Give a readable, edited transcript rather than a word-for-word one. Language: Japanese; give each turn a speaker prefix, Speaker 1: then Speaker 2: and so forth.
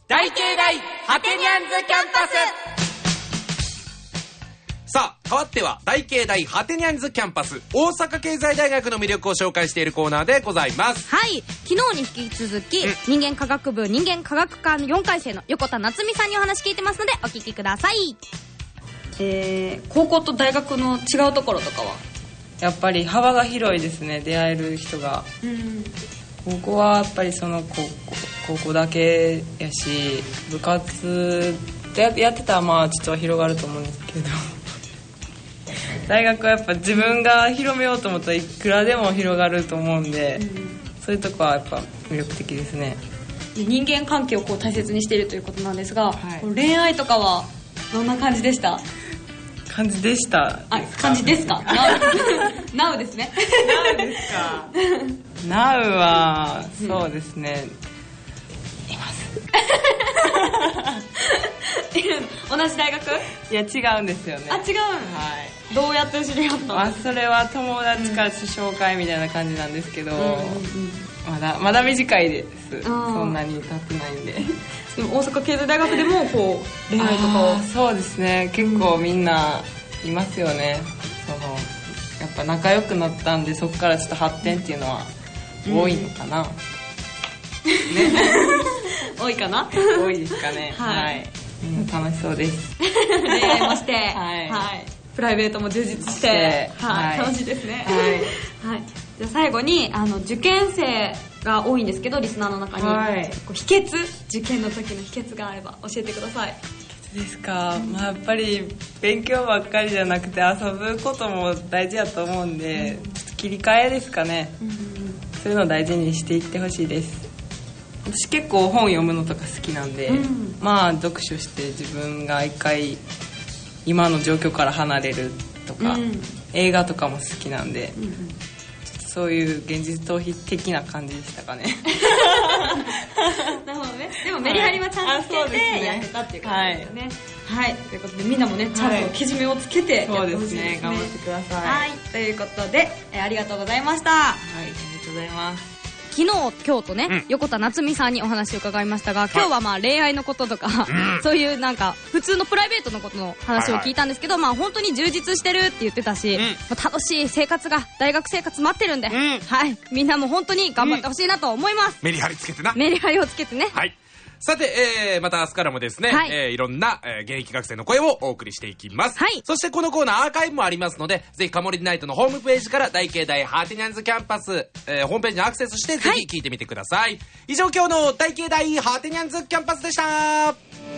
Speaker 1: 大慶大ハテニャンズキャンパス。さあ、変わっては大慶大ハテニャンズキャンパス、大阪経済大学の魅力を紹介しているコーナーでございます。
Speaker 2: はい、昨日に引き続き、人間科学部人間科学科の4回生の横田夏美さんにお話聞いてますのでお聞きください。
Speaker 3: 高校と大学の違うところとかは？
Speaker 4: やっぱり幅が広いですね、出会える人が。高校はやっぱりその高校だけやし、部活でやってたらまあちょっと広がると思うんですけど大学はやっぱ自分が広めようと思ったらいくらでも広がると思うんで、そういうとこはやっぱ魅力的ですね。
Speaker 3: 人間関係をこう大切にしているということなんですが、恋愛とかはどんな感じでした？
Speaker 4: 感じでした。
Speaker 3: 感じですか？ナウですね。
Speaker 4: ナウですか？ナウはそうですね、います。
Speaker 3: 同じ大学？
Speaker 4: いや違うんですよね。
Speaker 3: 違う。はい。どうやって知り合ったの？
Speaker 4: それは友達から紹介みたいな感じなんですけど、まだ短いです。そんなに経ってないんで。
Speaker 3: でも大阪経済大学でもこう恋愛とかを。
Speaker 4: そうですね、結構みんないますよね。やっぱ仲良くなったんで、そこからちょっと発展っていうのは多いのかな、
Speaker 3: 多いかな。
Speaker 4: 多いですかね。はい、みんな楽しそうです。
Speaker 3: 恋愛もして、プライベートも充実して、楽しいですね。はい。じゃあ最後に受験生が多いんですけど、リスナーの中に、秘訣、受験の時の秘訣があれば教えてください。
Speaker 4: 秘訣ですか？やっぱり勉強ばっかりじゃなくて遊ぶことも大事だと思うんで、ちょっと切り替えですかね。そういうのを大事にしていってほしいです。私結構本読むのとか好きなんで、読書して自分が一回今の状況から離れるとか、映画とかも好きなんで、そういう現実逃避的な感じでしたかね。
Speaker 3: なるほどね。でもメリハリはちゃんとつけてやってたっていう感じですよね。はい、ということでみんなもね、ちゃんとけじめをつけてやってほしいですね。
Speaker 4: 頑張ってください。
Speaker 3: はい、ということで、ありがとうございました。
Speaker 4: はい、ありがとうございます。
Speaker 2: 昨日今日とね、横田夏美さんにお話を伺いましたが、今日はまあ恋愛のこととか、そういうなんか普通のプライベートのことの話を聞いたんですけど、本当に充実してるって言ってたし、楽しい生活が、大学生活待ってるんで、はい、みんなも本当に頑張ってほしいなと思います。
Speaker 1: メリハリつけてな。
Speaker 2: メリハリをつけてね。
Speaker 1: はい。さて、また明日からもですね、いろんな、現役学生の声をお送りしていきます。そしてこのコーナーアーカイブもありますので、ぜひカモリナイトのホームページから大慶大ハテニャンズキャンパス、ホームページにアクセスしてぜひ聞いてみてください。以上、今日の大慶大ハテニャンズキャンパスでした。